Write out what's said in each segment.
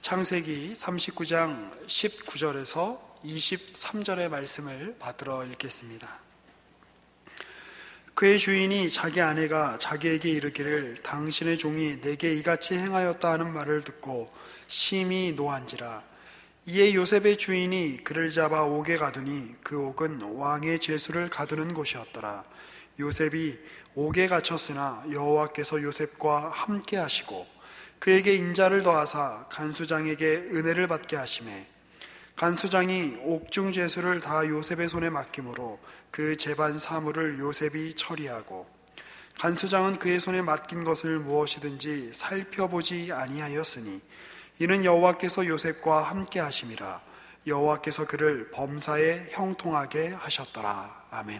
창세기 39장 19절에서 23절의 말씀을 받들어 읽겠습니다. 그의 주인이 자기 아내가 자기에게 이르기를 당신의 종이 내게 이같이 행하였다 하는 말을 듣고 심히 노한지라. 이에 요셉의 주인이 그를 잡아 옥에 가두니 그 옥은 왕의 죄수를 가두는 곳이었더라. 요셉이 옥에 갇혔으나 여호와께서 요셉과 함께 하시고 그에게 인자를 더하사 간수장에게 은혜를 받게 하시매 간수장이 옥중 죄수를 다 요셉의 손에 맡김으로 그 재반 사물을 요셉이 처리하고 간수장은 그의 손에 맡긴 것을 무엇이든지 살펴보지 아니하였으니 이는 여호와께서 요셉과 함께 하심이라. 여호와께서 그를 범사에 형통하게 하셨더라. 아멘.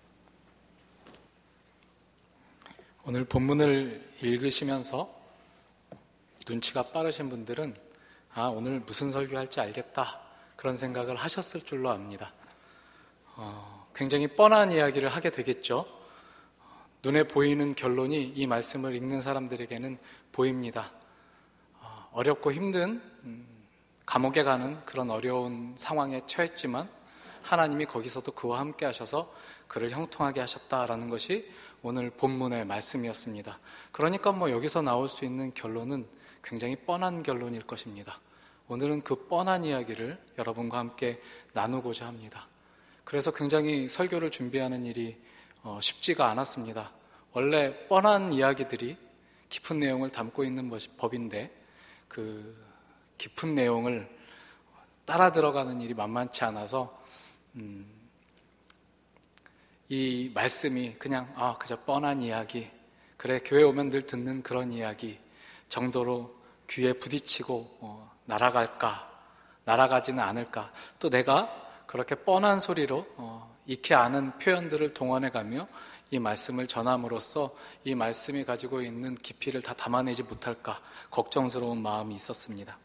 오늘 본문을 읽으시면서 눈치가 빠르신 분들은 오늘 무슨 설교할지 알겠다 그런 생각을 하셨을 줄로 압니다. 굉장히 뻔한 이야기를 하게 되겠죠. 눈에 보이는 결론이 이 말씀을 읽는 사람들에게는 보입니다. 어렵고 힘든 감옥에 가는 그런 어려운 상황에 처했지만 하나님이 거기서도 그와 함께 하셔서 그를 형통하게 하셨다라는 것이 오늘 본문의 말씀이었습니다. 그러니까 여기서 나올 수 있는 결론은 굉장히 뻔한 결론일 것입니다. 오늘은 그 뻔한 이야기를 여러분과 함께 나누고자 합니다. 그래서 굉장히 설교를 준비하는 일이 쉽지가 않았습니다. 원래 뻔한 이야기들이 깊은 내용을 담고 있는 법인데 그 깊은 내용을 따라 들어가는 일이 만만치 않아서 이 말씀이 그냥 그저 뻔한 이야기, 그래 교회 오면 늘 듣는 그런 이야기 정도로 귀에 부딪히고 날아갈까, 날아가지는 않을까, 또 내가 그렇게 뻔한 소리로 익히 아는 표현들을 동원해가며 이 말씀을 전함으로써 이 말씀이 가지고 있는 깊이를 다 담아내지 못할까 걱정스러운 마음이 있었습니다.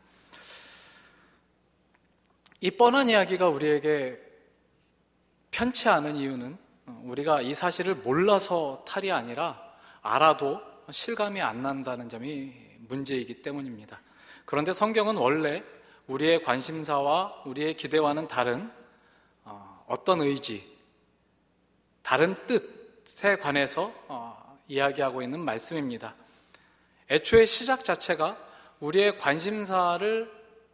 이 뻔한 이야기가 우리에게 편치 않은 이유는 우리가 이 사실을 몰라서 탈이 아니라 알아도 실감이 안 난다는 점이 문제이기 때문입니다. 그런데 성경은 원래 우리의 관심사와 우리의 기대와는 다른 어떤 의지, 다른 뜻에 관해서 이야기하고 있는 말씀입니다. 애초에 시작 자체가 우리의 관심사를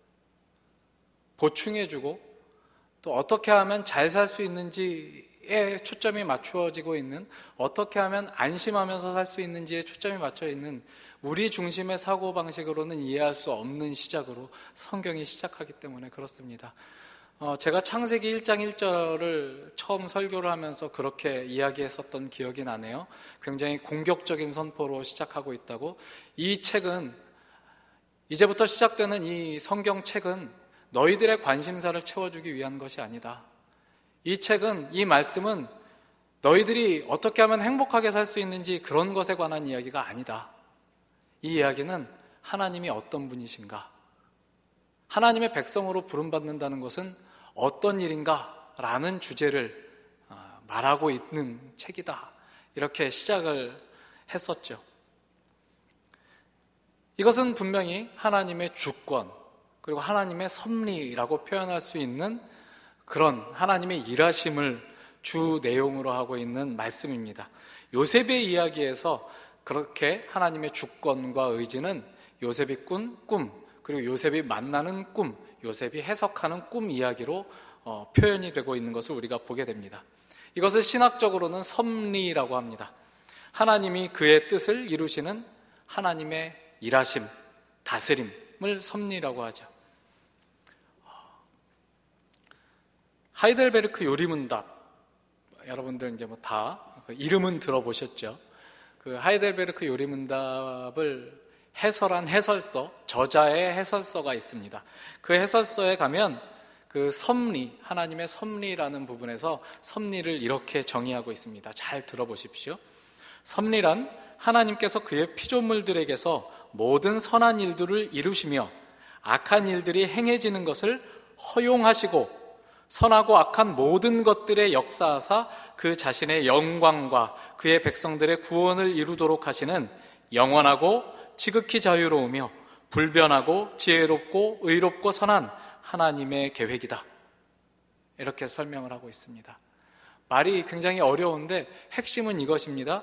보충해주고 또 어떻게 하면 잘 살 수 있는지에 초점이 맞추어지고 있는, 어떻게 하면 안심하면서 살 수 있는지에 초점이 맞춰 있는 우리 중심의 사고방식으로는 이해할 수 없는 시작으로 성경이 시작하기 때문에 그렇습니다. 제가 창세기 1장 1절을 처음 설교를 하면서 그렇게 이야기했었던 기억이 나네요. 굉장히 공격적인 선포로 시작하고 있다고. 이 책은, 이제부터 시작되는 이 성경책은 너희들의 관심사를 채워주기 위한 것이 아니다. 이 책은, 이 말씀은 너희들이 어떻게 하면 행복하게 살 수 있는지 그런 것에 관한 이야기가 아니다. 이 이야기는 하나님이 어떤 분이신가, 하나님의 백성으로 부름받는다는 것은 어떤 일인가 라는 주제를 말하고 있는 책이다. 이렇게 시작을 했었죠. 이것은 분명히 하나님의 주권 그리고 하나님의 섭리라고 표현할 수 있는 그런 하나님의 일하심을 주 내용으로 하고 있는 말씀입니다. 요셉의 이야기에서 그렇게 하나님의 주권과 의지는 요셉이 꾼 꿈, 그리고 요셉이 만나는 꿈, 요셉이 해석하는 꿈 이야기로 표현이 되고 있는 것을 우리가 보게 됩니다. 이것을 신학적으로는 섭리라고 합니다. 하나님이 그의 뜻을 이루시는 하나님의 일하심, 다스림을 섭리라고 하죠. 하이델베르크 요리문답, 여러분들 이제 다 이름은 들어보셨죠? 그 하이델베르크 요리문답을 해설한 해설서, 저자의 해설서가 있습니다. 그 해설서에 가면 그 섭리, 하나님의 섭리라는 부분에서 섭리를 이렇게 정의하고 있습니다. 잘 들어보십시오. 섭리란 하나님께서 그의 피조물들에게서 모든 선한 일들을 이루시며 악한 일들이 행해지는 것을 허용하시고 선하고 악한 모든 것들에 역사하사 그 자신의 영광과 그의 백성들의 구원을 이루도록 하시는 영원하고 지극히 자유로우며 불변하고 지혜롭고 의롭고 선한 하나님의 계획이다. 이렇게 설명을 하고 있습니다. 말이 굉장히 어려운데 핵심은 이것입니다.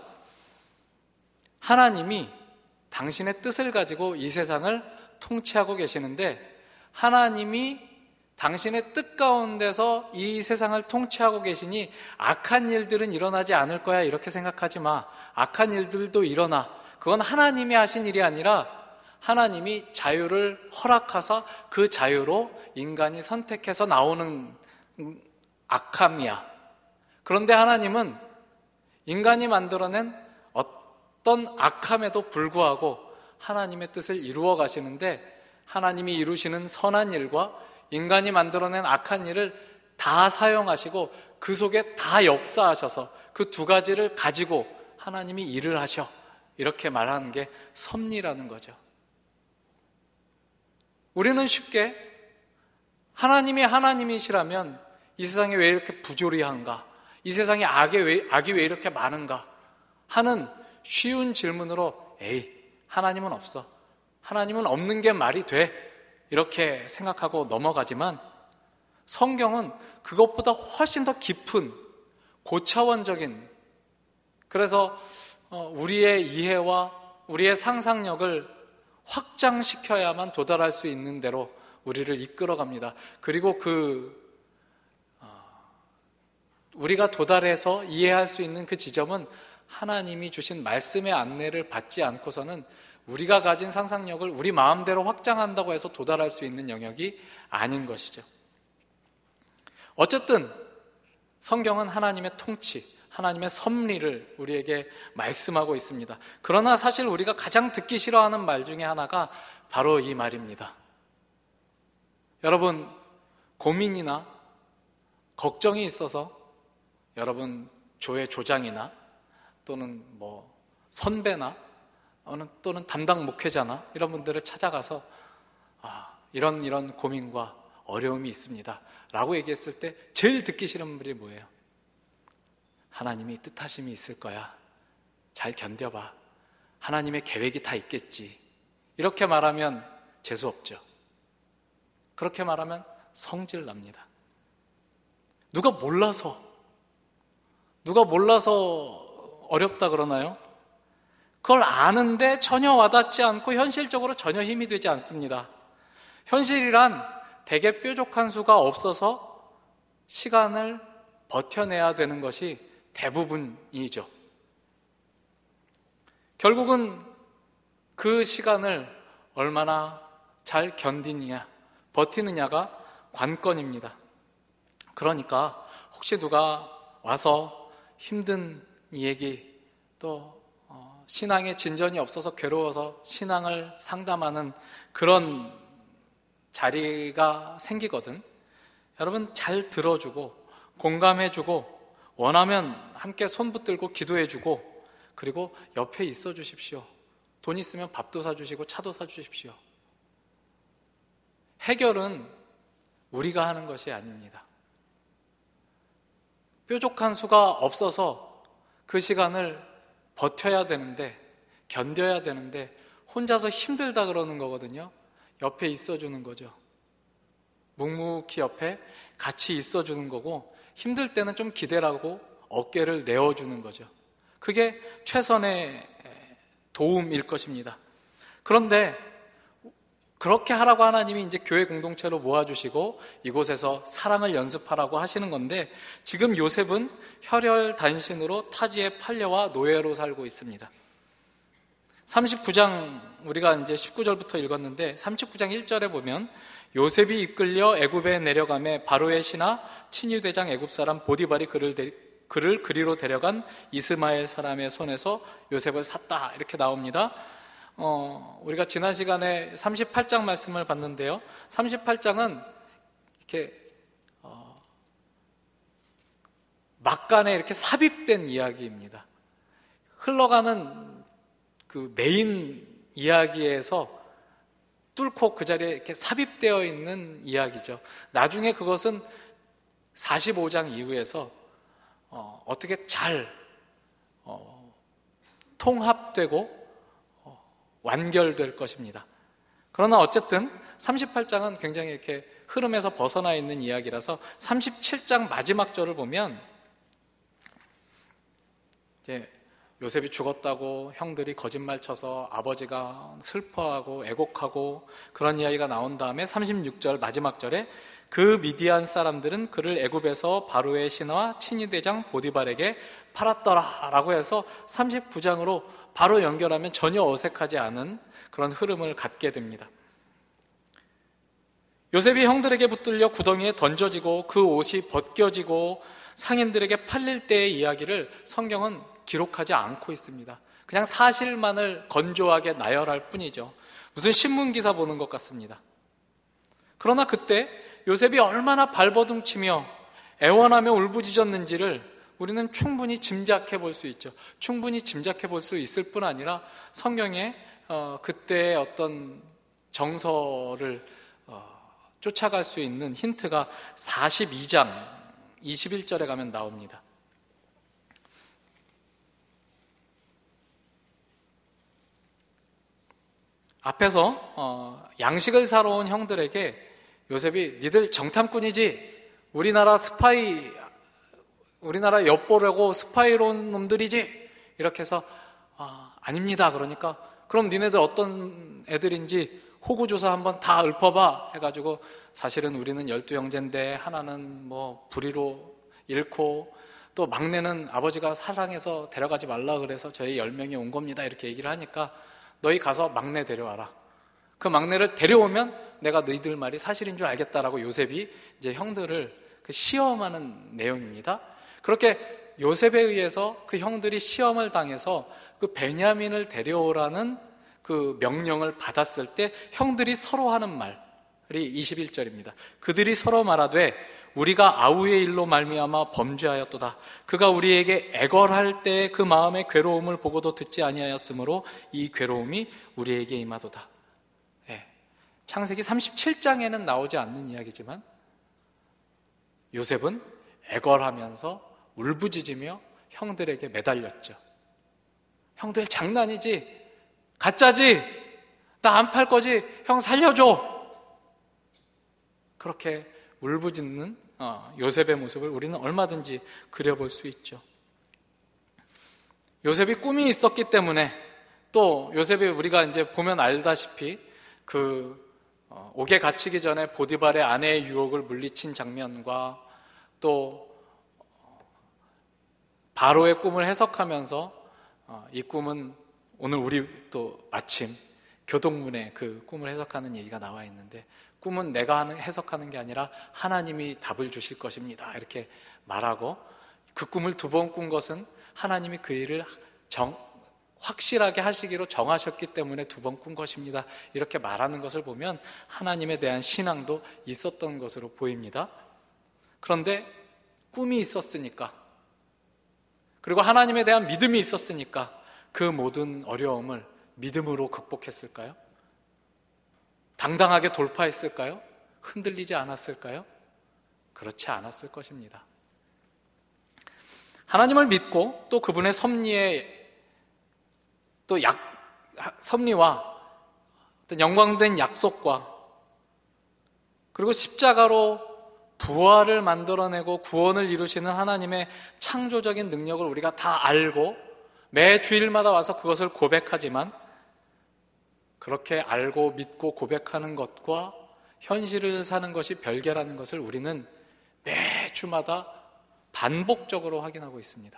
하나님이 당신의 뜻을 가지고 이 세상을 통치하고 계시는데, 하나님이 당신의 뜻 가운데서 이 세상을 통치하고 계시니 악한 일들은 일어나지 않을 거야 이렇게 생각하지 마. 악한 일들도 일어나. 그건 하나님이 하신 일이 아니라 하나님이 자유를 허락하사 그 자유로 인간이 선택해서 나오는 악함이야. 그런데 하나님은 인간이 만들어낸 어떤 악함에도 불구하고 하나님의 뜻을 이루어 가시는데, 하나님이 이루시는 선한 일과 인간이 만들어낸 악한 일을 다 사용하시고 그 속에 다 역사하셔서 그 두 가지를 가지고 하나님이 일을 하셔. 이렇게 말하는 게 섭리라는 거죠. 우리는 쉽게 하나님이 하나님이시라면 이 세상에 왜 이렇게 부조리한가? 이 세상에 악이 왜 이렇게 많은가? 하는 쉬운 질문으로 에이, 하나님은 없어. 하나님은 없는 게 말이 돼. 이렇게 생각하고 넘어가지만 성경은 그것보다 훨씬 더 깊은 고차원적인, 그래서 우리의 이해와 우리의 상상력을 확장시켜야만 도달할 수 있는 대로 우리를 이끌어갑니다. 그리고 우리가 도달해서 이해할 수 있는 그 지점은 하나님이 주신 말씀의 안내를 받지 않고서는 우리가 가진 상상력을 우리 마음대로 확장한다고 해서 도달할 수 있는 영역이 아닌 것이죠. 어쨌든 성경은 하나님의 통치, 하나님의 섭리를 우리에게 말씀하고 있습니다. 그러나 사실 우리가 가장 듣기 싫어하는 말 중에 하나가 바로 이 말입니다. 여러분, 고민이나 걱정이 있어서 여러분 교회 조장이나 또는 선배나 또는 담당 목회자나 이런 분들을 찾아가서 이런 고민과 어려움이 있습니다 라고 얘기했을 때 제일 듣기 싫은 말이 뭐예요? 하나님이 뜻하심이 있을 거야. 잘 견뎌봐. 하나님의 계획이 다 있겠지. 이렇게 말하면 재수없죠. 그렇게 말하면 성질 납니다. 누가 몰라서 어렵다 그러나요? 그걸 아는데 전혀 와닿지 않고 현실적으로 전혀 힘이 되지 않습니다. 현실이란 대개 뾰족한 수가 없어서 시간을 버텨내야 되는 것이 대부분이죠. 결국은 그 시간을 얼마나 잘 견디느냐, 버티느냐가 관건입니다. 그러니까 혹시 누가 와서 힘든 얘기, 또 신앙에 진전이 없어서 괴로워서 신앙을 상담하는 그런 자리가 생기거든. 여러분 잘 들어주고 공감해주고 원하면 함께 손 붙들고 기도해주고 그리고 옆에 있어 주십시오. 돈 있으면 밥도 사주시고 차도 사주십시오. 해결은 우리가 하는 것이 아닙니다. 뾰족한 수가 없어서 그 시간을 버텨야 되는데, 견뎌야 되는데 혼자서 힘들다 그러는 거거든요. 옆에 있어주는 거죠. 묵묵히 옆에 같이 있어주는 거고, 힘들 때는 좀 기대라고 어깨를 내어주는 거죠. 그게 최선의 도움일 것입니다. 그런데 그렇게 하라고 하나님이 이제 교회 공동체로 모아주시고 이곳에서 사랑을 연습하라고 하시는 건데, 지금 요셉은 혈혈단신으로 타지에 팔려와 노예로 살고 있습니다. 39장 우리가 이제 19절부터 읽었는데 39장 1절에 보면 요셉이 이끌려 애굽에 내려가매 바로의 신하 친위대장 애굽사람 보디발이 그를 그리로 데려간 이스마엘 사람의 손에서 요셉을 샀다 이렇게 나옵니다. 우리가 지난 시간에 38장 말씀을 봤는데요. 38장은 이렇게 막간에 이렇게 삽입된 이야기입니다. 흘러가는 그 메인 이야기에서 뚫고 그 자리에 이렇게 삽입되어 있는 이야기죠. 나중에 그것은 45장 이후에서 어떻게 잘 통합되고 완결될 것입니다. 그러나 어쨌든 38장은 굉장히 이렇게 흐름에서 벗어나 있는 이야기라서 37장 마지막 절을 보면 이제 요셉이 죽었다고 형들이 거짓말 쳐서 아버지가 슬퍼하고 애곡하고 그런 이야기가 나온 다음에 36절 마지막 절에 그 미디안 사람들은 그를 애굽에서 바로의 신하 친위대장 보디발에게 팔았더라 라고 해서 39장으로 바로 연결하면 전혀 어색하지 않은 그런 흐름을 갖게 됩니다. 요셉이 형들에게 붙들려 구덩이에 던져지고 그 옷이 벗겨지고 상인들에게 팔릴 때의 이야기를 성경은 기록하지 않고 있습니다. 그냥 사실만을 건조하게 나열할 뿐이죠. 무슨 신문기사 보는 것 같습니다. 그러나 그때 요셉이 얼마나 발버둥치며 애원하며 울부짖었는지를 우리는 충분히 짐작해 볼 수 있죠. 충분히 짐작해 볼 수 있을 뿐 아니라 성경에 그때의 어떤 정서를 쫓아갈 수 있는 힌트가 42장 21절에 가면 나옵니다. 앞에서 양식을 사러 온 형들에게 요셉이 니들 정탐꾼이지 우리나라 엿보려고 스파이로 온 놈들이지 이렇게 해서 아닙니다. 그러니까 그럼 니네들 어떤 애들인지 호구조사 한번 다 읊어봐 해가지고 사실은 우리는 12형제인데 하나는 뭐 불의로 잃고 또 막내는 아버지가 사랑해서 데려가지 말라 그래서 저희 10명이 온 겁니다 이렇게 얘기를 하니까 너희 가서 막내 데려와라. 그 막내를 데려오면 내가 너희들 말이 사실인 줄 알겠다라고 요셉이 이제 형들을 시험하는 내용입니다. 그렇게 요셉에 의해서 그 형들이 시험을 당해서 그 베냐민을 데려오라는 그 명령을 받았을 때 형들이 서로 하는 말이 21절입니다. 그들이 서로 말하되 우리가 아우의 일로 말미암아 범죄하였도다. 그가 우리에게 애걸할 때 그 마음의 괴로움을 보고도 듣지 아니하였으므로 이 괴로움이 우리에게 임하도다. 창세기 37장에는 나오지 않는 이야기지만 요셉은 애걸하면서 울부짖으며 형들에게 매달렸죠. 형들 장난이지? 가짜지? 나 안 팔 거지? 형 살려줘! 그렇게 울부짖는 요셉의 모습을 우리는 얼마든지 그려볼 수 있죠. 요셉이 꿈이 있었기 때문에 또 요셉이 우리가 이제 보면 알다시피 그 옥에 갇히기 전에 보디발의 아내의 유혹을 물리친 장면과 또 바로의 꿈을 해석하면서 이 꿈은 오늘 우리 또 마침 교동문에 그 꿈을 해석하는 얘기가 나와 있는데 꿈은 내가 해석하는 게 아니라 하나님이 답을 주실 것입니다 이렇게 말하고 그 꿈을 2번 꾼 것은 하나님이 그 일을 확실하게 하시기로 정하셨기 때문에 2번 꾼 것입니다 이렇게 말하는 것을 보면 하나님에 대한 신앙도 있었던 것으로 보입니다. 그런데 꿈이 있었으니까 그리고 하나님에 대한 믿음이 있었으니까 그 모든 어려움을 믿음으로 극복했을까요? 당당하게 돌파했을까요? 흔들리지 않았을까요? 그렇지 않았을 것입니다. 하나님을 믿고 또 그분의 섭리와 어떤 영광된 약속과 그리고 십자가로 부활을 만들어내고 구원을 이루시는 하나님의 창조적인 능력을 우리가 다 알고 매 주일마다 와서 그것을 고백하지만 그렇게 알고 믿고 고백하는 것과 현실을 사는 것이 별개라는 것을 우리는 매 주마다 반복적으로 확인하고 있습니다.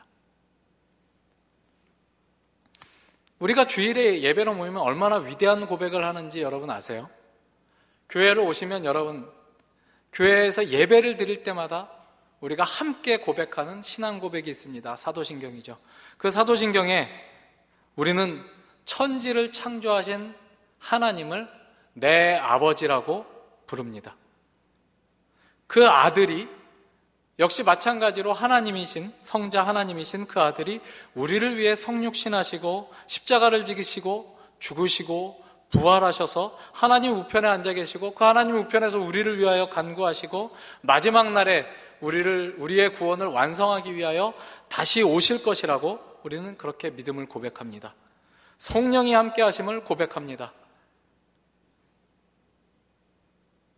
우리가 주일에 예배로 모이면 얼마나 위대한 고백을 하는지 여러분 아세요? 교회로 오시면 여러분 교회에서 예배를 드릴 때마다 우리가 함께 고백하는 신앙 고백이 있습니다. 사도신경이죠. 그 사도신경에 우리는 천지를 창조하신 하나님을 내 아버지라고 부릅니다. 그 아들이 역시 마찬가지로 하나님이신 성자 하나님이신 그 아들이 우리를 위해 성육신하시고 십자가를 지기시고 죽으시고 부활하셔서 하나님 우편에 앉아 계시고 그 하나님 우편에서 우리를 위하여 간구하시고 마지막 날에 우리의 구원을 완성하기 위하여 다시 오실 것이라고 우리는 그렇게 믿음을 고백합니다. 성령이 함께 하심을 고백합니다.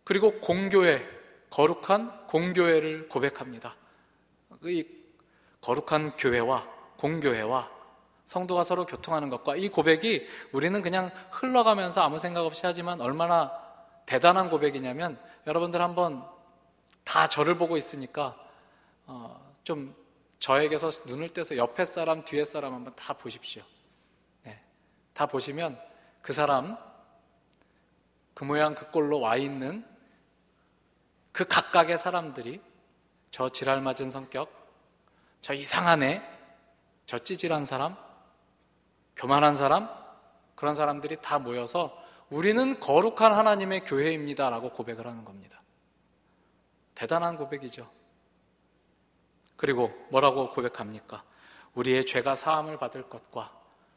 그리고 공교회, 거룩한 공교회를 고백합니다. 이 거룩한 교회와 공교회와 성도가 서로 교통하는 것과 이 고백이 우리는 그냥 흘러가면서 아무 생각 없이 하지만 얼마나 대단한 고백이냐면, 여러분들 한번 다 저를 보고 있으니까 좀 저에게서 눈을 떼서 옆에 사람, 뒤에 사람 한번 다 보십시오. 네. 다 보시면 그 사람, 그 모양 그 꼴로 와 있는 그 각각의 사람들이, 저 지랄 맞은 성격, 저 이상한 애, 저 찌질한 사람, 교만한 사람, 그런 사람들이 다 모여서 우리는 거룩한 하나님의 교회입니다 라고 고백을 하는 겁니다. 대단한 고백이죠. 그리고 뭐라고 고백합니까? 우리의 죄가 사함을 받을 것과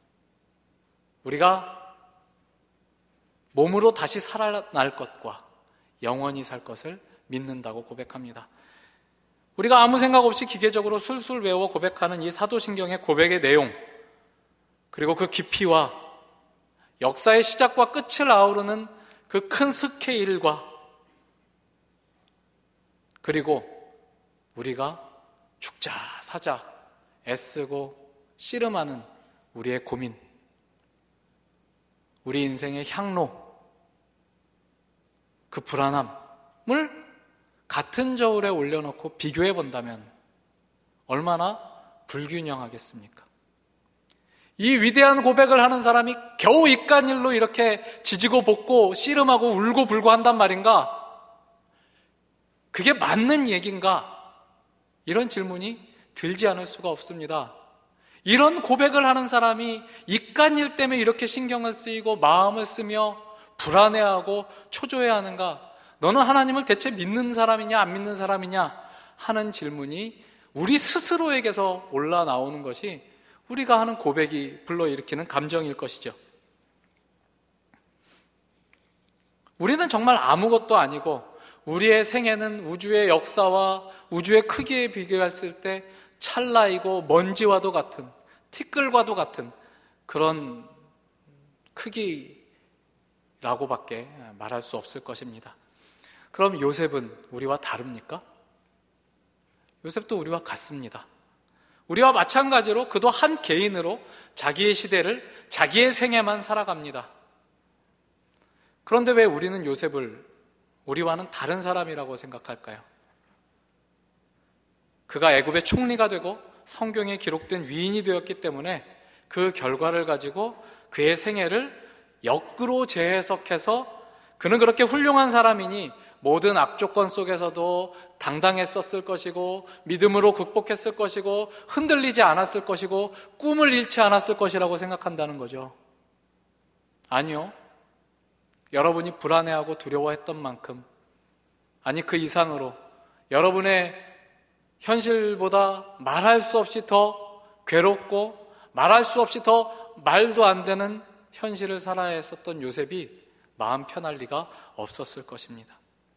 우리가 몸으로 다시 살아날 것과 영원히 살 것을 믿는다고 고백합니다. 우리가 아무 생각 없이 기계적으로 술술 외워 고백하는 이 사도신경의 고백의 내용, 그리고 그 깊이와 역사의 시작과 끝을 아우르는 그 큰 스케일과, 그리고 우리가 죽자 사자 애쓰고 씨름하는 우리의 고민, 우리 인생의 향로, 그 불안함을 같은 저울에 올려놓고 비교해 본다면 얼마나 불균형하겠습니까? 이 위대한 고백을 하는 사람이 겨우 이깟 일로 이렇게 지지고 볶고 씨름하고 울고 불고 한단 말인가? 그게 맞는 얘기인가? 이런 질문이 들지 않을 수가 없습니다. 이런 고백을 하는 사람이 이깟 일 때문에 이렇게 신경을 쓰이고 마음을 쓰며 불안해하고 초조해하는가? 너는 하나님을 대체 믿는 사람이냐 안 믿는 사람이냐 하는 질문이 우리 스스로에게서 올라 나오는 것이 우리가 하는 고백이 불러일으키는 감정일 것이죠. 우리는 정말 아무것도 아니고 우리의 생애는 우주의 역사와 우주의 크기에 비교했을 때 찰나이고 먼지와도 같은, 티끌과도 같은 그런 크기라고밖에 말할 수 없을 것입니다. 그럼 요셉은 우리와 다릅니까? 요셉도 우리와 같습니다. 우리와 마찬가지로 그도 한 개인으로 자기의 시대를, 자기의 생애만 살아갑니다. 그런데 왜 우리는 요셉을 우리와는 다른 사람이라고 생각할까요? 그가 애굽의 총리가 되고 성경에 기록된 위인이 되었기 때문에 그 결과를 가지고 그의 생애를 역으로 재해석해서 그는 그렇게 훌륭한 사람이니 모든 악조건 속에서도 당당했었을 것이고 믿음으로 극복했을 것이고 흔들리지 않았을 것이고 꿈을 잃지 않았을 것이라고 생각한다는 거죠. 아니요. 여러분이 불안해하고 두려워했던 만큼, 아니 그 이상으로 여러분의 현실보다 말할 수 없이 더 괴롭고 말할 수 없이 더 말도 안 되는 현실을 살아야 했었던 요셉이 마음 편할 리가 없었을 것입니다.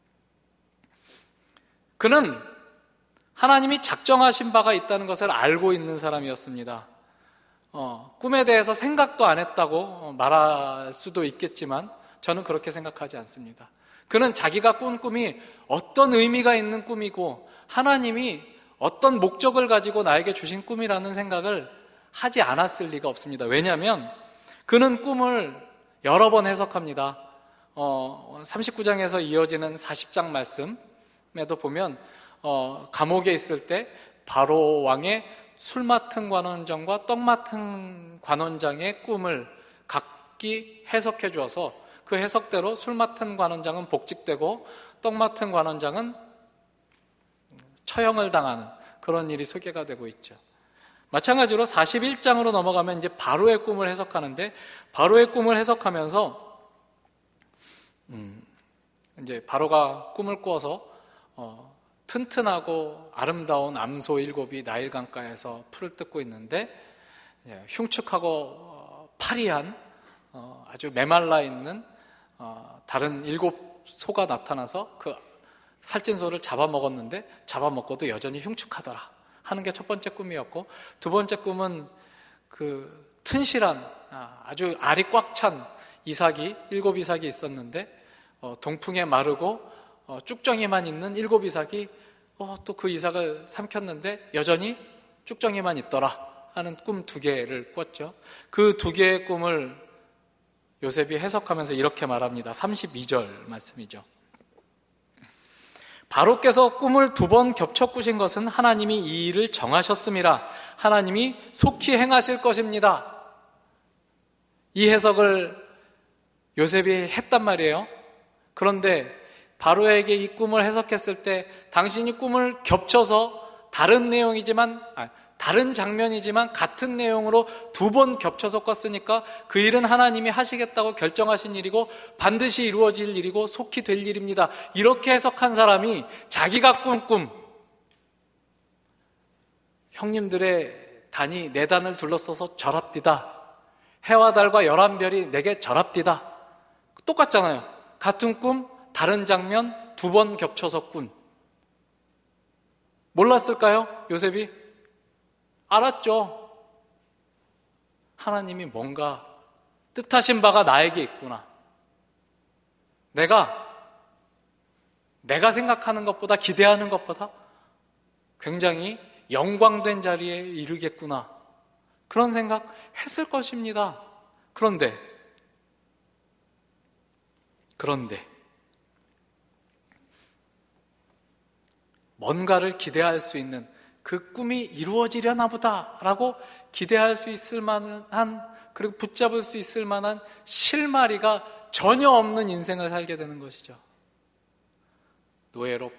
그는 하나님이 작정하신 바가 있다는 것을 알고 있는 사람이었습니다. 꿈에 대해서 생각도 안 했다고 말할 수도 있겠지만 저는 그렇게 생각하지 않습니다. 그는 자기가 꾼 꿈이 어떤 의미가 있는 꿈이고 하나님이 어떤 목적을 가지고 나에게 주신 꿈이라는 생각을 하지 않았을 리가 없습니다. 왜냐하면 그는 꿈을 여러 번 해석합니다. 39장에서 이어지는 40장 말씀에도 보면 감옥에 있을 때 바로 왕의 술 맡은 관원장과 떡 맡은 관원장의 꿈을 각기 해석해 주어서 그 해석대로 술 맡은 관원장은 복직되고 떡 맡은 관원장은 처형을 당하는 그런 일이 소개가 되고 있죠. 마찬가지로 41장으로 넘어가면 이제 바로의 꿈을 해석하는데, 바로의 꿈을 해석하면서 이제 바로가 꿈을 꾸어서 튼튼하고 아름다운 암소 7이 나일강가에서 풀을 뜯고 있는데 흉측하고 파리한 아주 메말라 있는 다른 7소가 나타나서 그 살찐 소를 잡아먹었는데 잡아먹고도 여전히 흉측하더라 하는 게 첫 번째 꿈이었고, 두 번째 꿈은 그 튼실한 아주 알이 꽉 찬 이삭이 7 이삭이 있었는데 동풍에 마르고 쭉정이만 있는 7 이삭이 또 그 이삭을 삼켰는데 여전히 쭉정이만 있더라 하는 꿈 2개를 꿨죠. 그 2개의 꿈을 요셉이 해석하면서 이렇게 말합니다. 32절 말씀이죠. 바로께서 꿈을 2번 겹쳐 꾸신 것은 하나님이 이 일을 정하셨음이라. 하나님이 속히 행하실 것입니다. 이 해석을 요셉이 했단 말이에요. 그런데 바로에게 이 꿈을 해석했을 때 당신이 꿈을 겹쳐서 다른 내용이지만 다른 장면이지만 같은 내용으로 2번 겹쳐서 꿨으니까 그 일은 하나님이 하시겠다고 결정하신 일이고 반드시 이루어질 일이고 속히 될 일입니다. 이렇게 해석한 사람이 자기가 꾼 꿈, 형님들의 단이 내 단을 둘러서서 절합디다, 해와 달과 11별이 내게 절합디다, 똑같잖아요. 같은 꿈, 다른 장면 2번 겹쳐서 꾼. 몰랐을까요? 요셉이? 알았죠. 하나님이 뭔가 뜻하신 바가 나에게 있구나. 내가 생각하는 것보다, 기대하는 것보다 굉장히 영광된 자리에 이르겠구나. 그런 생각 했을 것입니다. 그런데 뭔가를 기대할 수 있는, 그 꿈이 이루어지려나 보다라고 기대할 수 있을 만한, 그리고 붙잡을 수 있을 만한 실마리가 전혀 없는 인생을 살게 되는 것이죠. 노예로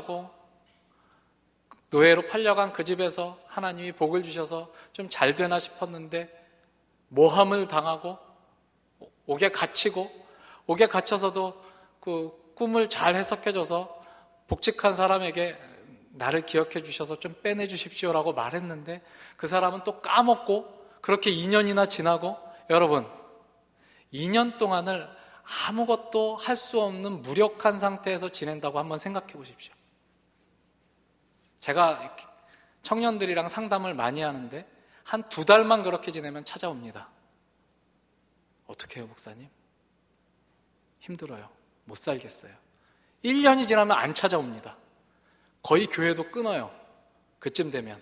팔려간 그 집에서 하나님이 복을 주셔서 좀 잘 되나 싶었는데 모함을 당하고 옥에 갇혀서도 그 꿈을 잘 해석해줘서 복직한 사람에게 나를 기억해 주셔서 좀 빼내 주십시오라고 말했는데 그 사람은 또 까먹고 그렇게 2년이나 지나고, 여러분 2년 동안을 아무것도 할 수 없는 무력한 상태에서 지낸다고 한번 생각해 보십시오. 제가 청년들이랑 상담을 많이 하는데 한 2달만 그렇게 지내면 찾아옵니다. 어떻게 해요, 목사님? 힘들어요. 못 살겠어요. 1년이 지나면 안 찾아옵니다. 거의 교회도 끊어요. 그쯤 되면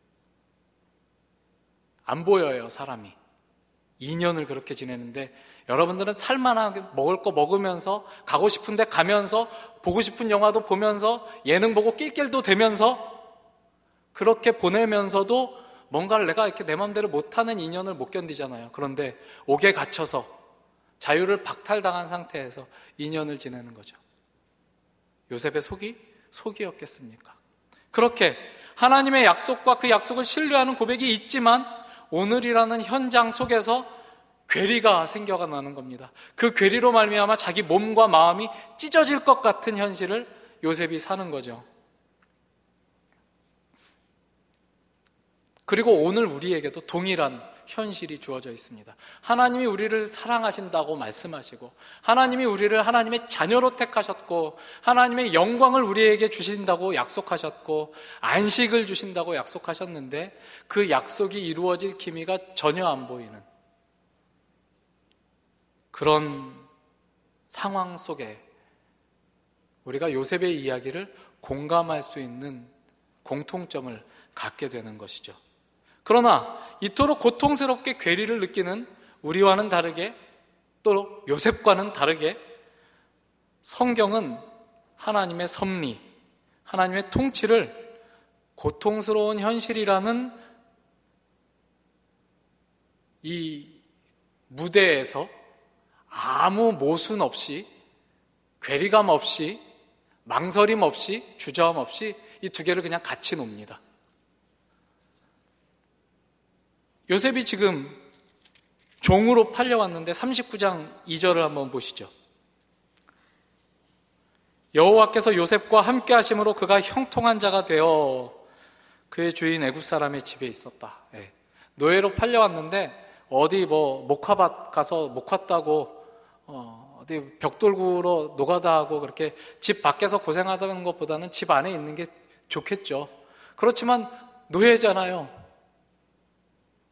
안 보여요, 사람이. 2년을 그렇게 지내는데 여러분들은 살만하게 먹을 거 먹으면서, 가고 싶은데 가면서, 보고 싶은 영화도 보면서, 예능 보고 낄낄도 대면서 그렇게 보내면서도 뭔가를 내가 이렇게 내 마음대로 못하는 2년을 못 견디잖아요. 그런데 옥에 갇혀서 자유를 박탈당한 상태에서 2년을 지내는 거죠. 요셉의 속이었겠습니까? 그렇게 하나님의 약속과 그 약속을 신뢰하는 고백이 있지만 오늘이라는 현장 속에서 괴리가 생겨나는 겁니다. 그 괴리로 말미암아 자기 몸과 마음이 찢어질 것 같은 현실을 요셉이 사는 거죠. 그리고 오늘 우리에게도 동일한 현실이 주어져 있습니다. 하나님이 우리를 사랑하신다고 말씀하시고, 하나님이 우리를 하나님의 자녀로 택하셨고, 하나님의 영광을 우리에게 주신다고 약속하셨고, 안식을 주신다고 약속하셨는데 그 약속이 이루어질 기미가 전혀 안 보이는 그런 상황 속에 우리가 요셉의 이야기를 공감할 수 있는 공통점을 갖게 되는 것이죠. 그러나 이토록 고통스럽게 괴리를 느끼는 우리와는 다르게, 또 요셉과는 다르게 성경은 하나님의 섭리, 하나님의 통치를 고통스러운 현실이라는 이 무대에서 아무 모순 없이, 괴리감 없이, 망설임 없이, 주저함 없이 이 2개를 그냥 같이 놉니다. 요셉이 지금 종으로 팔려왔는데 39장 2절을 한번 보시죠. 여호와께서 요셉과 함께 하심으로 그가 형통한 자가 되어 그의 주인 애굽 사람의 집에 있었다. 노예로 팔려왔는데 어디 목화밭 가서 목화 따고 어디 벽돌구로 노가다 하고 그렇게 집 밖에서 고생하는 것보다는 집 안에 있는 게 좋겠죠. 그렇지만 노예잖아요.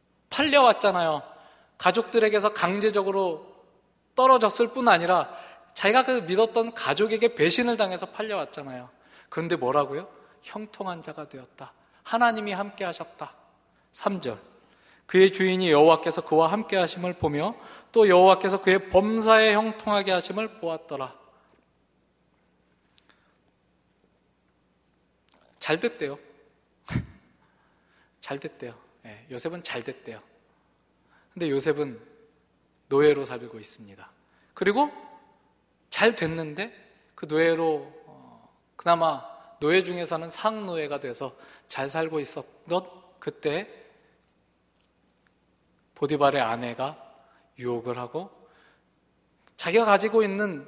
팔려왔잖아요. 가족들에게서 강제적으로 떨어졌을 뿐 아니라 자기가 그 믿었던 가족에게 배신을 당해서 팔려왔잖아요. 그런데 뭐라고요? 형통한 자가 되었다. 하나님이 함께 하셨다. 3절, 그의 주인이 여호와께서 그와 함께 하심을 보며 또 여호와께서 그의 범사에 형통하게 하심을 보았더라. 잘 됐대요. 잘 됐대요. 네, 요셉은 잘 됐대요. 근데 요셉은 노예로 살고 있습니다. 그리고 잘 됐는데 그 노예로 그나마 노예 중에서는 상노예가 돼서 잘 살고 있었던 그때 보디발의 아내가 유혹을 하고 자기가 가지고 있는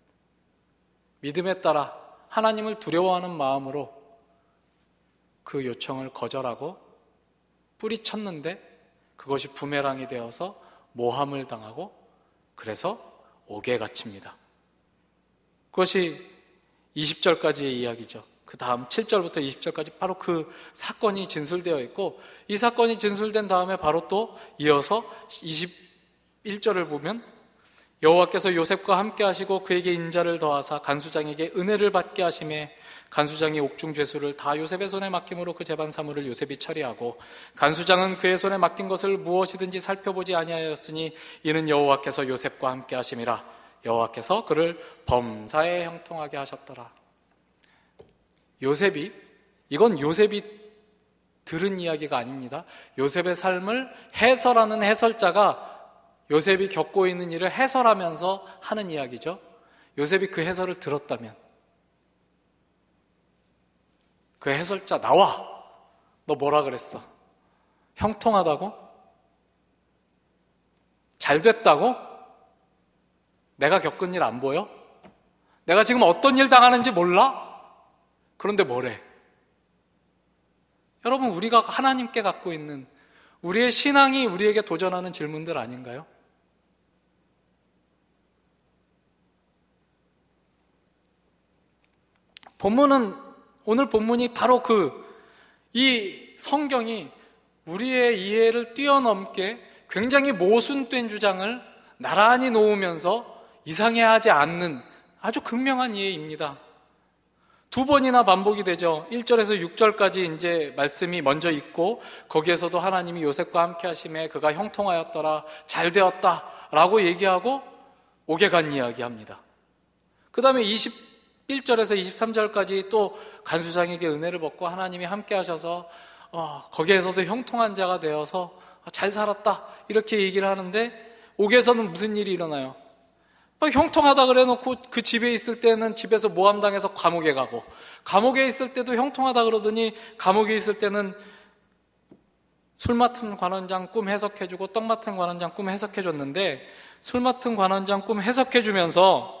믿음에 따라 하나님을 두려워하는 마음으로 그 요청을 거절하고 뿌리쳤는데 그것이 부메랑이 되어서 모함을 당하고 그래서 옥에 갇힙니다. 그것이 20절까지의 이야기죠. 그 다음 7절부터 20절까지 바로 그 사건이 진술되어 있고, 이 사건이 진술된 다음에 바로 또 이어서 21절을 보면 여호와께서 요셉과 함께 하시고 그에게 인자를 더하사 간수장에게 은혜를 받게 하심에 간수장이 옥중 죄수를 다 요셉의 손에 맡김으로 그 재반 사물을 요셉이 처리하고 간수장은 그의 손에 맡긴 것을 무엇이든지 살펴보지 아니하였으니 이는 여호와께서 요셉과 함께 하심이라. 여호와께서 그를 범사에 형통하게 하셨더라. 이건 요셉이 들은 이야기가 아닙니다. 요셉의 삶을 해설하는 해설자가 요셉이 겪고 있는 일을 해설하면서 하는 이야기죠. 요셉이 그 해설을 들었다면 그 해설자, 나와! 너 뭐라 그랬어? 형통하다고? 잘 됐다고? 내가 겪은 일 안 보여? 내가 지금 어떤 일 당하는지 몰라? 그런데 뭐래? 여러분, 우리가 하나님께 갖고 있는 우리의 신앙이 우리에게 도전하는 질문들 아닌가요? 오늘 본문이 바로 이 성경이 우리의 이해를 뛰어넘게 굉장히 모순된 주장을 나란히 놓으면서 이상해하지 않는 아주 극명한 이해입니다. 2번이나 반복이 되죠. 1절에서 6절까지 이제 말씀이 먼저 있고 거기에서도 하나님이 요셉과 함께 하심에 그가 형통하였더라, 잘 되었다 라고 얘기하고 옥에 간 이야기합니다. 그 다음에 21절에서 23절까지 또 간수장에게 은혜를 받고 하나님이 함께 하셔서 거기에서도 형통한 자가 되어서 잘 살았다 이렇게 얘기를 하는데, 옥에서는 무슨 일이 일어나요? 형통하다 그래놓고 그 집에 있을 때는 집에서 모함당해서 감옥에 가고, 감옥에 있을 때도 형통하다 그러더니 감옥에 있을 때는 술 맡은 관원장 꿈 해석해주고 떡 맡은 관원장 꿈 해석해줬는데, 술 맡은 관원장 꿈 해석해주면서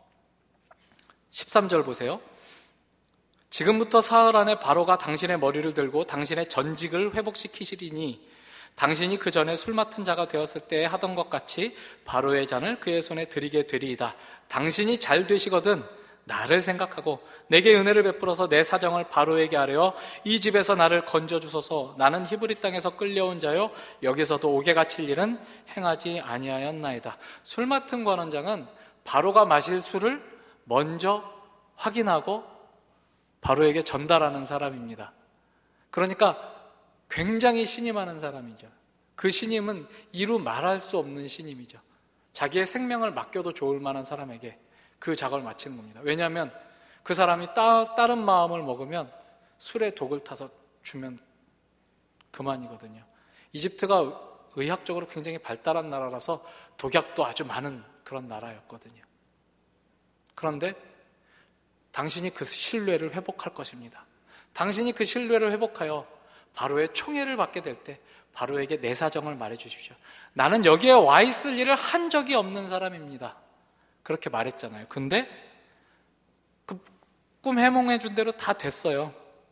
13절 보세요. 지금부터 사흘 안에 바로가 당신의 머리를 들고 당신의 전직을 회복시키시리니 당신이 그 전에 술 맡은 자가 되었을 때 하던 것 같이 바로의 잔을 그의 손에 드리게 되리이다. 당신이 잘 되시거든 나를 생각하고 내게 은혜를 베풀어서 내 사정을 바로에게 아뢰어 이 집에서 나를 건져주소서. 나는 히브리 땅에서 끌려온 자요 여기서도 옥에 갇힐 일은 행하지 아니하였나이다. 술 맡은 관원장은 바로가 마실 술을 먼저 확인하고 바로에게 전달하는 사람입니다. 그러니까 굉장히 신임하는 사람이죠. 그 신임은 이루 말할 수 없는 신임이죠. 자기의 생명을 맡겨도 좋을 만한 사람에게 그 작업을 마치는 겁니다. 왜냐하면 그 사람이 다른 마음을 먹으면 술에 독을 타서 주면 그만이거든요. 이집트가 의학적으로 굉장히 발달한 나라라서 독약도 아주 많은 그런 나라였거든요. 그런데 당신이 그 신뢰를 회복할 것입니다. 당신이 그 신뢰를 회복하여 바로의 총애를 받게 될 때 바로에게 내 사정을 말해 주십시오. 나는 여기에 와 있을 일을 한 적이 없는 사람입니다. 그렇게 말했잖아요. 근데 그 꿈 해몽해 준 대로 다 됐어요.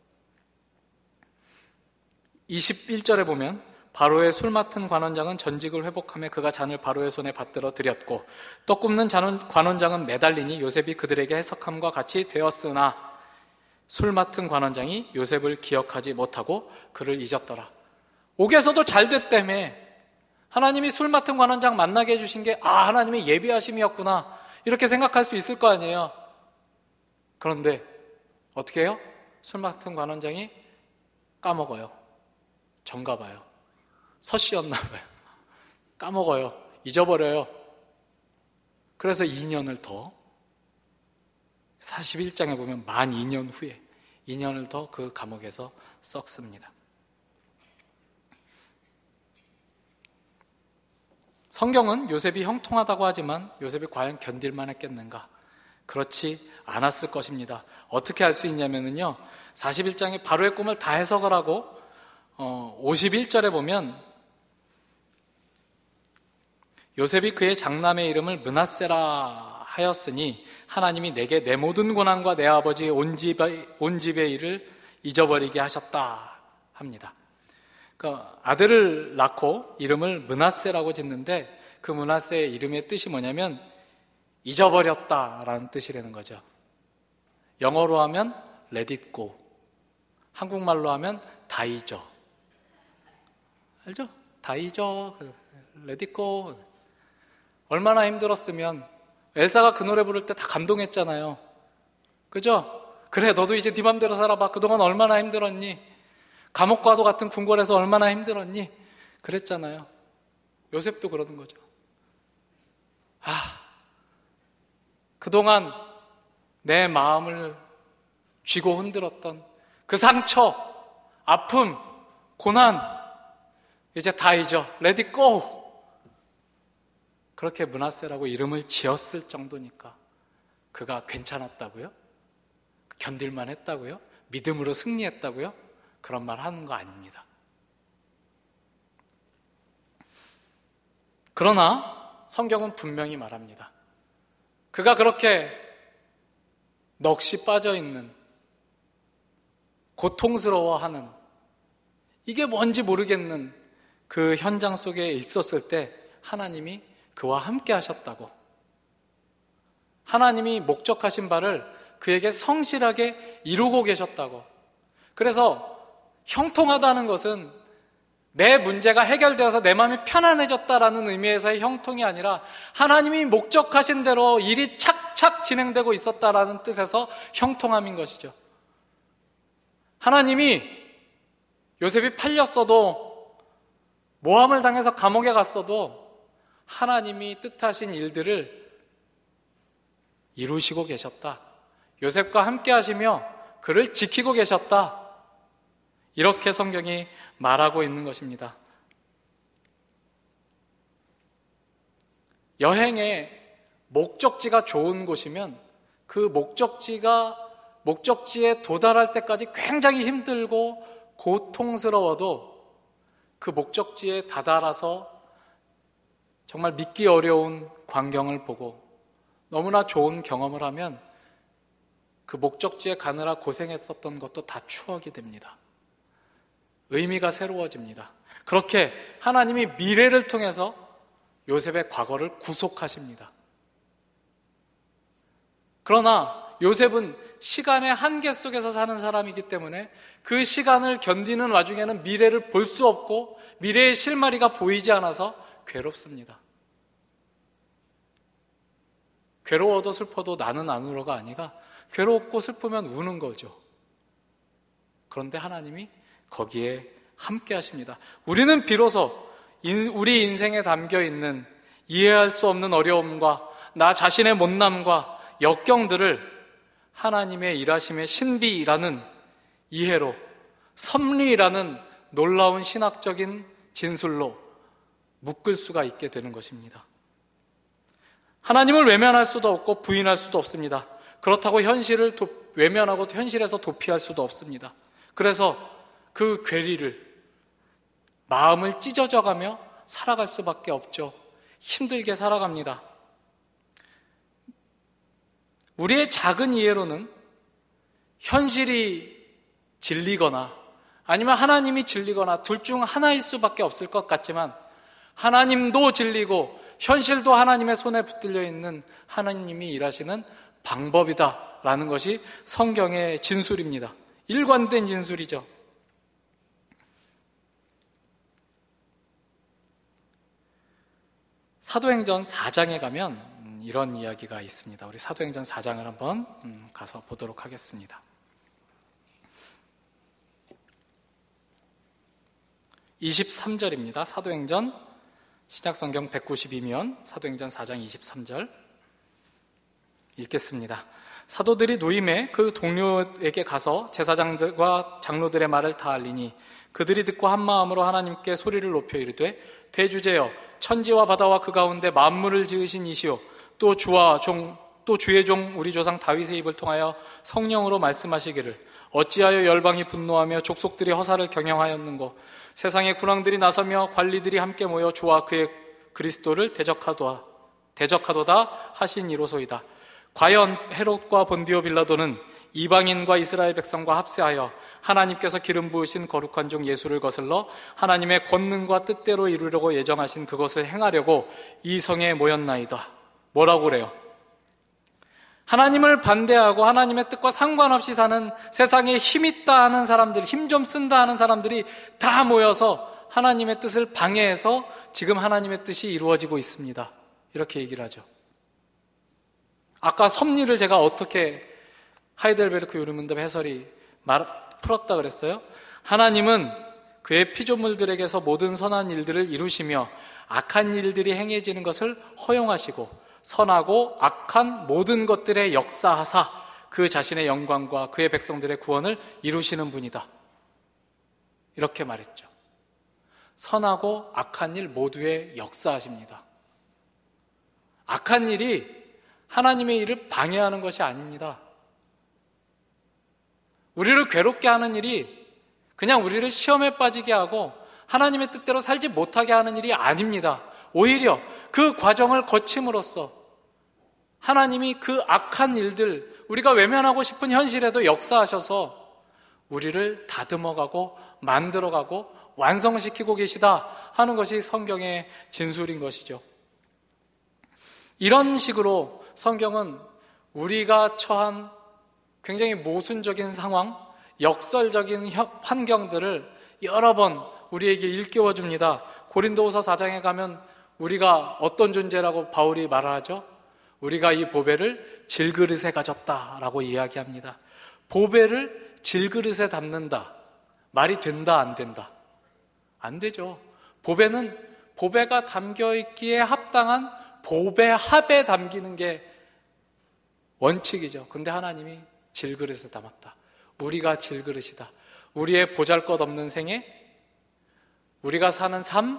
21절에 보면 바로의 술 맡은 관원장은 전직을 회복하며 그가 잔을 바로의 손에 받들어 드렸고 떡 굽는 관원장은 매달리니 요셉이 그들에게 해석함과 같이 되었으나 술 맡은 관원장이 요셉을 기억하지 못하고 그를 잊었더라. 옥에서도 잘 됐다며. 하나님이 술 맡은 관원장 만나게 해주신 게 하나님의 예비하심이었구나 이렇게 생각할 수 있을 거 아니에요. 그런데 어떻게 해요? 술 맡은 관원장이 까먹어요. 전가 봐요. 서씨였나 봐요. 까먹어요. 잊어버려요. 그래서 2년을 더, 41장에 보면 만 2년 후에 2년을 더 그 감옥에서 썩습니다. 성경은 요셉이 형통하다고 하지만 요셉이 과연 견딜만 했겠는가? 그렇지 않았을 것입니다. 어떻게 알 수 있냐면요, 41장에 바로의 꿈을 다 해석을 하고 51절에 보면 요셉이 그의 장남의 이름을 므낫세라 하였으니 하나님이 내게 내 모든 고난과 내 아버지의 온 집의 일을 잊어버리게 하셨다 합니다. 그러니까 아들을 낳고 이름을 므낫세라고 짓는데 그 므낫세의 이름의 뜻이 뭐냐면 잊어버렸다라는 뜻이라는 거죠. 영어로 하면 let it go, 한국말로 하면 다 잊어. 알죠? 다 잊어, let it go. 얼마나 힘들었으면 엘사가 그 노래 부를 때 다 감동했잖아요. 그죠? 그래, 너도 이제 네 맘대로 살아봐. 그동안 얼마나 힘들었니? 감옥과도 같은 궁궐에서 얼마나 힘들었니? 그랬잖아요. 요셉도 그러는 거죠. 그동안 내 마음을 쥐고 흔들었던 그 상처, 아픔, 고난 이제 다 잊어. Let it go. 그렇게 므낫세라고 이름을 지었을 정도니까 그가 괜찮았다고요? 견딜만 했다고요? 믿음으로 승리했다고요? 그런 말 하는 거 아닙니다. 그러나 성경은 분명히 말합니다. 그가 그렇게 넋이 빠져있는, 고통스러워하는, 이게 뭔지 모르겠는 그 현장 속에 있었을 때 하나님이 그와 함께 하셨다고, 하나님이 목적하신 바를 그에게 성실하게 이루고 계셨다고. 그래서 형통하다는 것은 내 문제가 해결되어서 내 마음이 편안해졌다라는 의미에서의 형통이 아니라 하나님이 목적하신 대로 일이 착착 진행되고 있었다라는 뜻에서 형통함인 것이죠. 하나님이 요셉이 팔렸어도, 모함을 당해서 감옥에 갔어도 하나님이 뜻하신 일들을 이루시고 계셨다. 요셉과 함께 하시며 그를 지키고 계셨다. 이렇게 성경이 말하고 있는 것입니다. 여행의 목적지가 좋은 곳이면 그 목적지에 도달할 때까지 굉장히 힘들고 고통스러워도 그 목적지에 다다라서 정말 믿기 어려운 광경을 보고 너무나 좋은 경험을 하면 그 목적지에 가느라 고생했었던 것도 다 추억이 됩니다. 의미가 새로워집니다. 그렇게 하나님이 미래를 통해서 요셉의 과거를 구속하십니다. 그러나 요셉은 시간의 한계 속에서 사는 사람이기 때문에 그 시간을 견디는 와중에는 미래를 볼 수 없고 미래의 실마리가 보이지 않아서 괴롭습니다. 괴로워도 슬퍼도 나는 안 울어가 아니라 괴롭고 슬프면 우는 거죠. 그런데 하나님이 거기에 함께 하십니다. 우리는 비로소 우리 인생에 담겨있는 이해할 수 없는 어려움과 나 자신의 못남과 역경들을 하나님의 일하심의 신비라는 이해로, 섭리라는 놀라운 신학적인 진술로 묶을 수가 있게 되는 것입니다. 하나님을 외면할 수도 없고 부인할 수도 없습니다. 그렇다고 현실을 외면하고 현실에서 도피할 수도 없습니다. 그래서 그 괴리를, 마음을 찢어져가며 살아갈 수밖에 없죠. 힘들게 살아갑니다. 우리의 작은 이해로는 현실이 진리거나 아니면 하나님이 진리거나 둘 중 하나일 수밖에 없을 것 같지만 하나님도 진리고 현실도 하나님의 손에 붙들려 있는 하나님이 일하시는 방법이다라는 것이 성경의 진술입니다. 일관된 진술이죠. 사도행전 4장에 가면 이런 이야기가 있습니다. 우리 사도행전 4장을 한번 가서 보도록 하겠습니다. 23절입니다. 사도행전 신약성경 192면 사도행전 4장 23절 읽겠습니다. 사도들이 노임에 그 동료에게 가서 제사장들과 장로들의 말을 다 알리니 그들이 듣고 한 마음으로 하나님께 소리를 높여 이르되 대주제여 천지와 바다와 그 가운데 만물을 지으신 이시오 또 주의 종 우리 조상 다윗의 입을 통하여 성령으로 말씀하시기를 어찌하여 열방이 분노하며 족속들이 허사를 경영하였는고 세상의 군왕들이 나서며 관리들이 함께 모여 주와 그의 그리스도를 대적하도다 하신 이로소이다. 과연 헤롯과 본디오 빌라도는 이방인과 이스라엘 백성과 합세하여 하나님께서 기름 부으신 거룩한 종 예수를 거슬러 하나님의 권능과 뜻대로 이루려고 예정하신 그것을 행하려고 이 성에 모였나이다. 뭐라고 그래요? 하나님을 반대하고 하나님의 뜻과 상관없이 사는 세상에 힘 있다 하는 사람들, 힘 좀 쓴다 하는 사람들이 다 모여서 하나님의 뜻을 방해해서 지금 하나님의 뜻이 이루어지고 있습니다. 이렇게 얘기를 하죠. 아까 섭리를 제가 어떻게 하이델베르크 요르문답 해설이 풀었다 그랬어요? 하나님은 그의 피조물들에게서 모든 선한 일들을 이루시며 악한 일들이 행해지는 것을 허용하시고 선하고 악한 모든 것들의 역사하사 그 자신의 영광과 그의 백성들의 구원을 이루시는 분이다. 이렇게 말했죠. 선하고 악한 일 모두의 역사하십니다. 악한 일이 하나님의 일을 방해하는 것이 아닙니다. 우리를 괴롭게 하는 일이 그냥 우리를 시험에 빠지게 하고 하나님의 뜻대로 살지 못하게 하는 일이 아닙니다. 오히려 그 과정을 거침으로써 하나님이 그 악한 일들, 우리가 외면하고 싶은 현실에도 역사하셔서 우리를 다듬어가고 만들어가고 완성시키고 계시다 하는 것이 성경의 진술인 것이죠. 이런 식으로 성경은 우리가 처한 굉장히 모순적인 상황, 역설적인 환경들을 여러 번 우리에게 일깨워 줍니다. 고린도후서 4장에 가면 우리가 어떤 존재라고 바울이 말을 하죠? 우리가 이 보배를 질그릇에 가졌다라고 이야기합니다. 보배를 질그릇에 담는다. 말이 된다, 안 된다? 안 되죠. 보배는 보배가 담겨있기에 합당한 보배합에 담기는 게 원칙이죠. 근데 하나님이 질그릇에 담았다. 우리가 질그릇이다. 우리의 보잘것없는 생애, 우리가 사는 삶,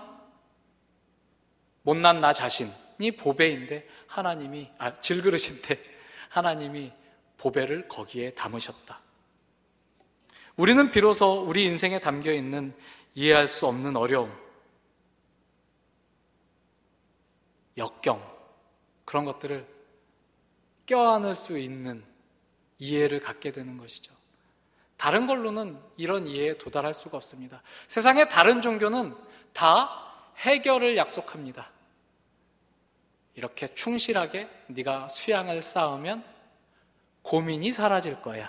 못난 나 자신이 보배인데 질그릇인데 하나님이 보배를 거기에 담으셨다. 우리는 비로소 우리 인생에 담겨있는 이해할 수 없는 어려움, 역경, 그런 것들을 껴안을 수 있는 이해를 갖게 되는 것이죠. 다른 걸로는 이런 이해에 도달할 수가 없습니다. 세상의 다른 종교는 다 해결을 약속합니다. 이렇게 충실하게 네가 수양을 쌓으면 고민이 사라질 거야.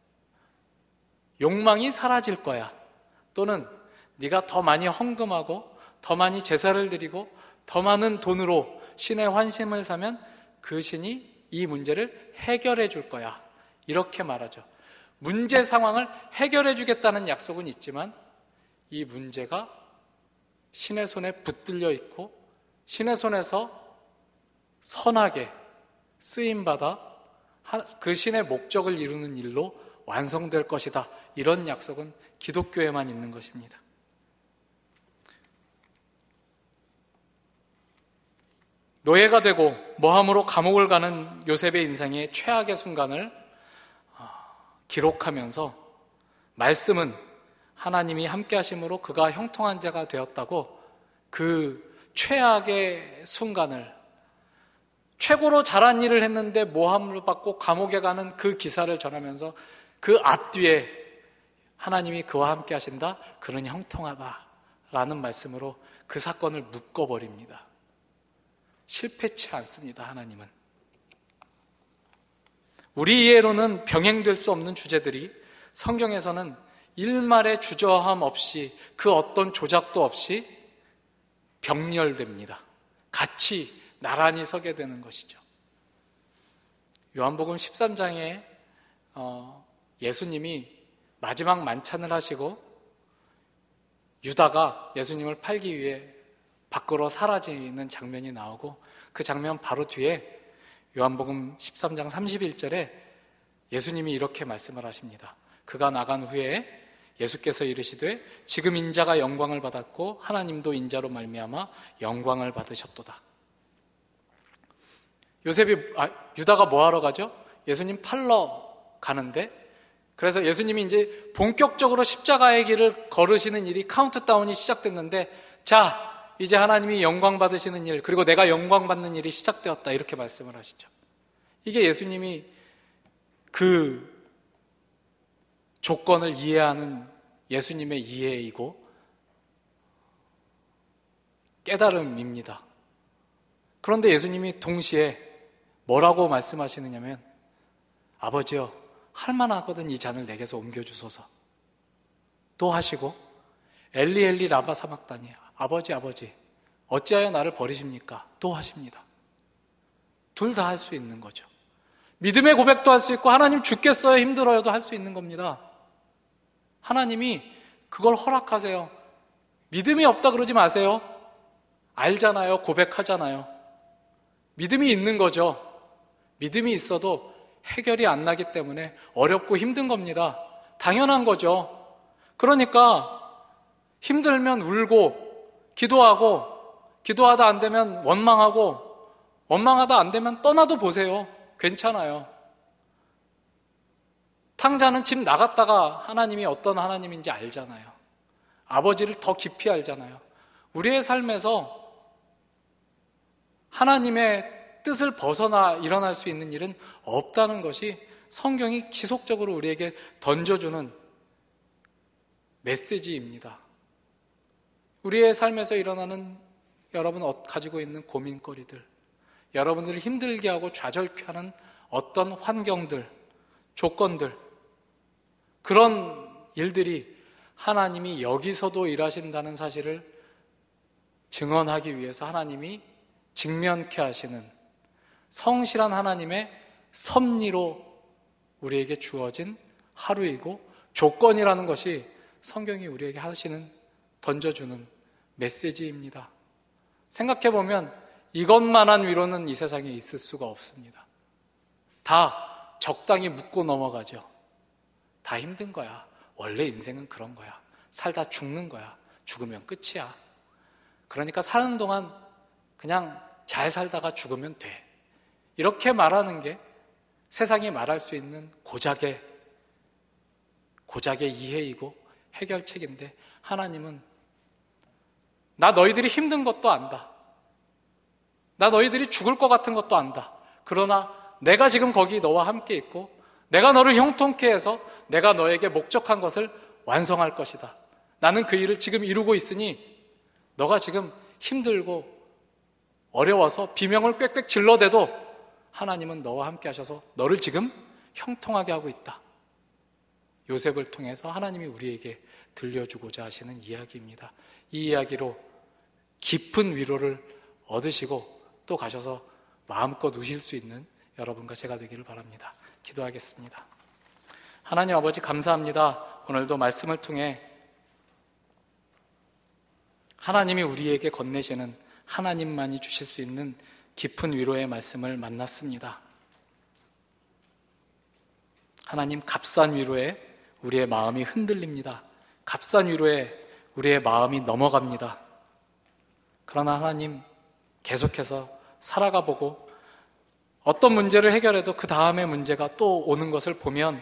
욕망이 사라질 거야. 또는 네가 더 많이 헌금하고 더 많이 제사를 드리고 더 많은 돈으로 신의 환심을 사면 그 신이 이 문제를 해결해 줄 거야. 이렇게 말하죠. 문제 상황을 해결해 주겠다는 약속은 있지만 이 문제가 신의 손에 붙들려 있고 신의 손에서 선하게 쓰임받아 그 신의 목적을 이루는 일로 완성될 것이다. 이런 약속은 기독교에만 있는 것입니다. 노예가 되고 모함으로 감옥을 가는 요셉의 인생의 최악의 순간을 기록하면서 말씀은 하나님이 함께 하심으로 그가 형통한 자가 되었다고 그 최악의 순간을 최고로 잘한 일을 했는데 모함을 받고 감옥에 가는 그 기사를 전하면서 그 앞뒤에 하나님이 그와 함께 하신다. 그는 형통하다 라는 말씀으로 그 사건을 묶어버립니다. 실패치 않습니다. 하나님은. 우리 이해로는 병행될 수 없는 주제들이 성경에서는 일말의 주저함 없이 그 어떤 조작도 없이 병렬됩니다. 같이 나란히 서게 되는 것이죠. 요한복음 13장에 예수님이 마지막 만찬을 하시고 유다가 예수님을 팔기 위해 밖으로 사라지는 장면이 나오고, 그 장면 바로 뒤에 요한복음 13장 31절에 예수님이 이렇게 말씀을 하십니다. 그가 나간 후에 예수께서 이르시되 지금 인자가 영광을 받았고 하나님도 인자로 말미암아 영광을 받으셨도다. 유다가 뭐 하러 가죠? 예수님 팔러 가는데, 그래서 예수님이 이제 본격적으로 십자가의 길을 걸으시는 일이 카운트다운이 시작됐는데, 자, 이제 하나님이 영광 받으시는 일, 그리고 내가 영광 받는 일이 시작되었다, 이렇게 말씀을 하시죠. 이게 예수님이 그 조건을 이해하는 예수님의 이해이고 깨달음입니다. 그런데 예수님이 동시에 뭐라고 말씀하시느냐면, 아버지여, 할만하거든 이 잔을 내게서 옮겨주소서 또 하시고, 엘리 엘리 라마 사막다니, 아버지 어찌하여 나를 버리십니까? 또 하십니다. 둘 다 할 수 있는 거죠. 믿음의 고백도 할 수 있고, 하나님 죽겠어요 힘들어요도 할 수 있는 겁니다. 하나님이 그걸 허락하세요. 믿음이 없다 그러지 마세요. 알잖아요. 고백하잖아요. 믿음이 있는 거죠. 믿음이 있어도 해결이 안 나기 때문에 어렵고 힘든 겁니다. 당연한 거죠. 그러니까 힘들면 울고 기도하고, 기도하다 안 되면 원망하고, 원망하다 안 되면 떠나도 보세요. 괜찮아요. 탕자는 집 나갔다가 하나님이 어떤 하나님인지 알잖아요. 아버지를 더 깊이 알잖아요. 우리의 삶에서 하나님의 뜻을 벗어나 일어날 수 있는 일은 없다는 것이 성경이 지속적으로 우리에게 던져주는 메시지입니다. 우리의 삶에서 일어나는 여러분 가지고 있는 고민거리들, 여러분들을 힘들게 하고 좌절케 하는 어떤 환경들, 조건들, 그런 일들이 하나님이 여기서도 일하신다는 사실을 증언하기 위해서 하나님이 직면케 하시는 성실한 하나님의 섭리로 우리에게 주어진 하루이고, 조건이라는 것이 성경이 우리에게 던져주는 메시지입니다. 생각해보면 이것만한 위로는 이 세상에 있을 수가 없습니다. 다 적당히 묻고 넘어가죠. 다 힘든 거야. 원래 인생은 그런 거야. 살다 죽는 거야. 죽으면 끝이야. 그러니까 사는 동안 그냥 잘 살다가 죽으면 돼. 이렇게 말하는 게 세상이 말할 수 있는 고작의 이해이고 해결책인데, 하나님은 나 너희들이 힘든 것도 안다. 나 너희들이 죽을 것 같은 것도 안다. 그러나 내가 지금 거기 너와 함께 있고, 내가 너를 형통케 해서 내가 너에게 목적한 것을 완성할 것이다. 나는 그 일을 지금 이루고 있으니 너가 지금 힘들고 어려워서 비명을 꽥꽥 질러대도 하나님은 너와 함께 하셔서 너를 지금 형통하게 하고 있다. 요셉을 통해서 하나님이 우리에게 들려주고자 하시는 이야기입니다. 이 이야기로 깊은 위로를 얻으시고 또 가셔서 마음껏 우실 수 있는 여러분과 제가 되기를 바랍니다. 기도하겠습니다. 하나님 아버지, 감사합니다. 오늘도 말씀을 통해 하나님이 우리에게 건네시는, 하나님만이 주실 수 있는 깊은 위로의 말씀을 만났습니다. 하나님, 값싼 위로에 우리의 마음이 흔들립니다. 값싼 위로에 우리의 마음이 넘어갑니다. 그러나 하나님, 계속해서 살아가 보고 어떤 문제를 해결해도 그 다음에 문제가 또 오는 것을 보면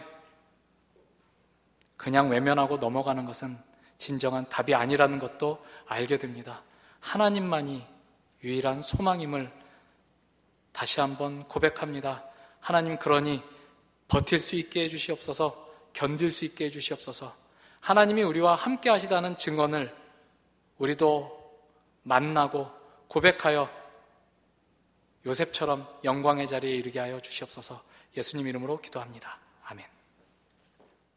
그냥 외면하고 넘어가는 것은 진정한 답이 아니라는 것도 알게 됩니다. 하나님만이 유일한 소망임을 다시 한번 고백합니다. 하나님, 그러니 버틸 수 있게 해주시옵소서, 견딜 수 있게 해주시옵소서. 하나님이 우리와 함께 하시다는 증언을 우리도 만나고 고백하여 요셉처럼 영광의 자리에 이르게 하여 주시옵소서. 예수님 이름으로 기도합니다. 아멘.